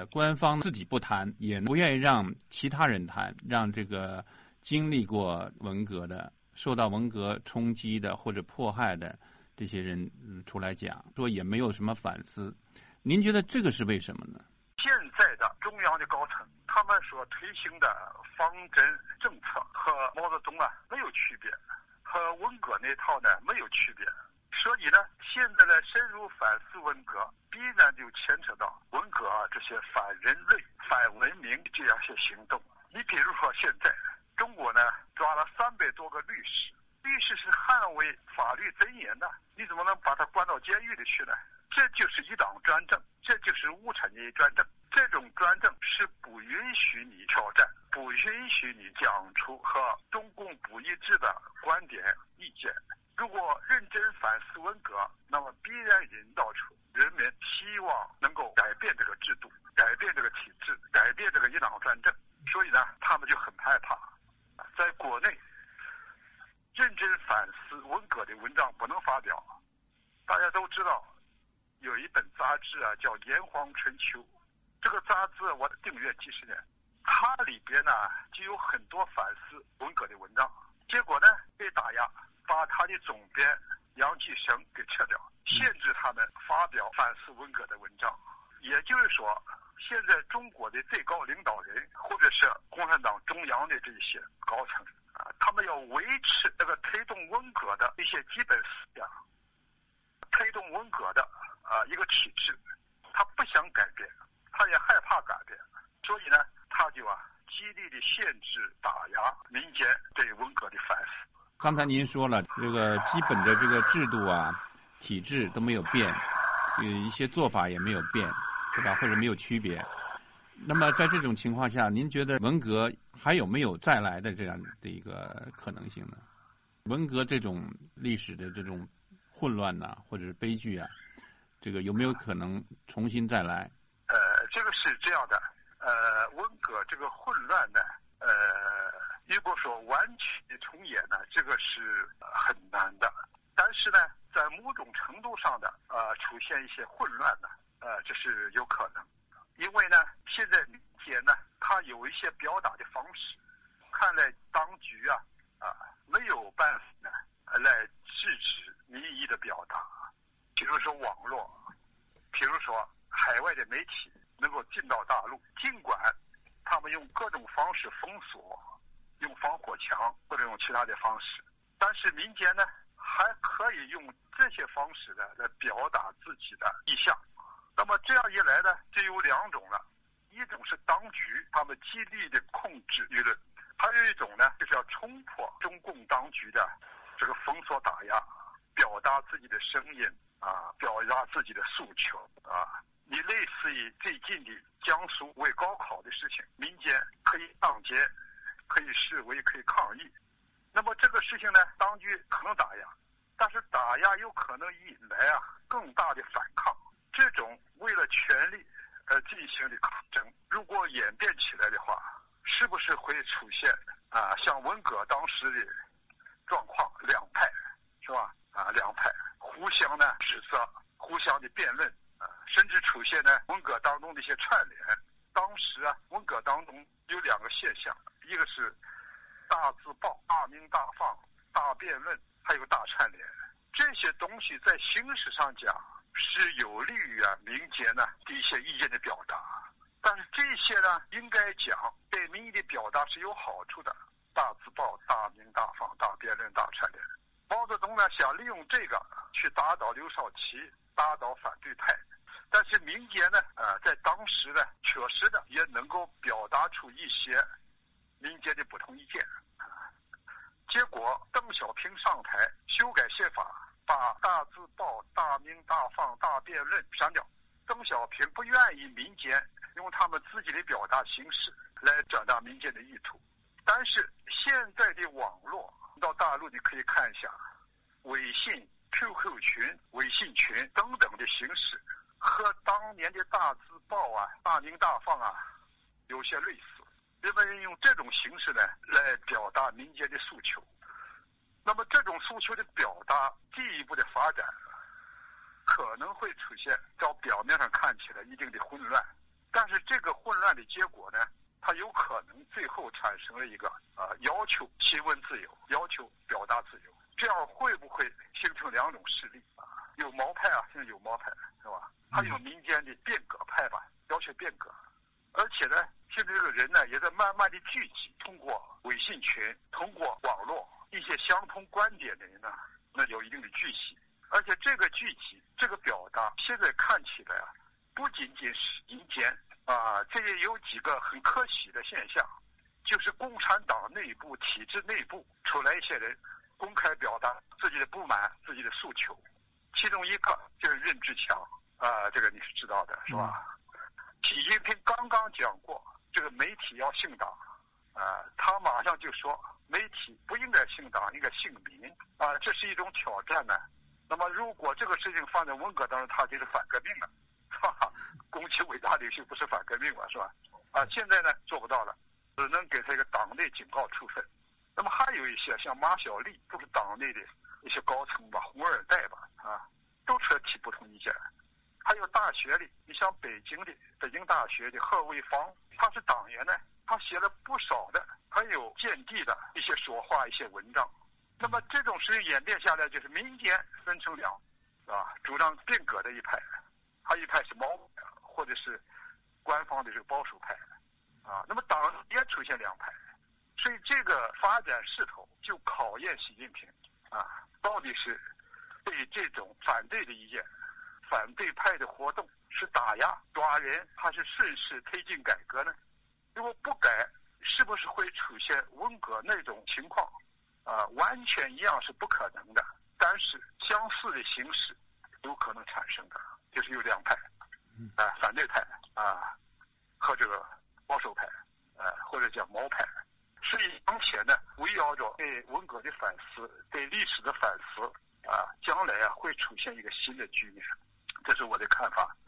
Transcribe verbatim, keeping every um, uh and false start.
官方自己不谈，也不愿意让其他人谈，让这个经历过文革的、受到文革冲击的或者迫害的这些人出来讲，说也没有什么反思。您觉得这个是为什么呢？ 现在的中央的高层，他们所推行的方针政策和毛泽东啊没有区别，和文革那套呢没有区别。所以呢，现在呢深入反思文革，必然就牵扯到文革啊这些反人类、反文明这样些行动。你比如说，现在中国呢抓了三百多个律师，律师是捍卫法律尊严的，你怎么能把他关到监狱里去呢？这就是一党专政，这就是无产阶级专政。这种专政是不允许你挑战，不允许你讲出和中共不一致的观点意见。如果认真反思文革，那么必然引导出人民希望能够改变这个制度，改变这个体制，改变这个一党专政。所以呢，他们就很害怕。在国内，认真反思文革的文章不能发表。大家都知道，有一本杂志啊，叫《炎黄春秋》。这个杂志我订阅几十年，它里边呢就有很多反思文革的文章，结果呢被打压，把他的总编杨继绳给撤掉，限制他们发表反思文革的文章。也就是说，现在中国的最高领导人或者是共产党中央的这些高层啊，他们要维持这个推动文革的一些基本思想，推动文革的啊一个体制，他不想改变，他也害怕改变，所以呢，他就啊极力的限制打压民间对文革的反思。 刚才您说了，这个基本的这个制度啊、体制都没有变，有一些做法也没有变，对吧？或者没有区别。那么在这种情况下，您觉得文革还有没有再来的这样的一个可能性呢？文革这种历史的这种混乱呐、啊，或者是悲剧啊，这个有没有可能重新再来？ 呃，这个是这样的，呃，文革这个混乱呢，呃，如果说完全的重演呢，这个是很难的。但是呢，在某种程度上的呃出现一些混乱呢，呃，这是有可能。因为呢，现在民间呢，它有一些表达的方式，看来当局啊啊没有办法呢来制止民意的表达。比如说网络，比如说海外的媒体能够进到大陆，尽管他们用各种方式封锁，用防火墙或者用其他的方式，但是民间呢还可以用这些方式呢来表达自己的意向。那么这样一来呢，就有两种了，一种是当局他们极力的控制舆论，还有一种呢就是要冲破中共当局的这个封锁打压，表达自己的声音啊，表达自己的诉求啊。你类似于最近的江苏为高考的事情，民间可以上街，可以示威，可以抗议。那么这个事情呢，当局可能打压，但是打压有可能引来啊更大的反抗。这种为了权力而进行的抗争，如果演变起来的话，是不是会出现啊像文革当时的状况，两派是吧？啊，两派互相呢指责，互相的辩论。甚至出现呢文革当中的一些串联。当时啊，文革当中有两个现象，一个是大字报、大鸣大放、大辩论，还有大串联。这些东西在形式上讲是有利于啊民间呢的一些意见的表达，但是这些呢应该讲对民意的表达是有好处的。大字报、大鸣大放、大辩论、大串联。毛泽东呢想利用这个去打倒刘少奇，打倒反对派。但是民间呢，呃，在当时呢，确实的也能够表达出一些民间的不同意见。结果邓小平上台修改宪法，把大字报、大鸣大放、大辩论删掉。邓小平不愿意民间用他们自己的表达形式来表达民间的意图。但是现在的网络到大陆你可以看一下，微信、Q Q 群、微信群等等的形式，和当年的大字报啊、大鸣大放啊有些类似。人们用这种形式呢来表达民间的诉求。那么这种诉求的表达进一步的发展，可能会出现照表面上看起来一定的混乱，但是这个乱的结果呢，它有可能最后产生了一个啊、呃、要求新闻自由，要求表达自由，这样会不会形成两种势力啊？有毛派啊，现在有毛派是吧？还有民间的变革派吧，要求变革。而且呢，现在这个人呢也在慢慢的聚集，通过微信群，通过网络，一些相同观点的人呢，那有一定的聚集。而且这个聚集，这个表达，现在看起来啊，不仅仅是民间啊，这也有几个很可喜的现象，就是共产党内部体制内部出来一些人公开表达自己的不满、自己的诉求。其中一个就是任志强啊，这个你是知道的，是吧？习近平刚刚讲过，这个媒体要姓党啊，他马上就说媒体不应该姓党，应该姓民啊，这是一种挑战呢。那么如果这个事情放在文革当中，他就是反革命了，哈哈，攻击伟大领袖不是反革命了，是吧？啊，现在呢做不到了，只能给他一个党内警告处分。那么还有一些像马晓丽，都是党内的一些高层吧，红二代吧，啊，都出来提不同意见。还有大学里，你像北京的北京大学的贺卫方，他是党员呢，他写了不少的很有见地的一些说话、一些文章。那么这种事情演变下来，就是民间分成两，啊，主张变革的一派，还有一派是毛派，或者是官方的这个保守派，啊，那么党也出现两派，所以这个发展势头就考验习近平啊，到底是对这种反对的意见。反对派的活动是打压抓人，还是顺势推进改革呢？如果不改，是不是会出现文革那种情况？啊、呃，完全一样是不可能的，但是相似的形式有可能产生的，就是有两派，啊、呃，反对派啊、呃、和这个保守派，呃或者叫毛派。所以当前呢，围绕着对文革的反思，对历史的反思啊、呃，将来啊会出现一个新的局面。这是我的看法。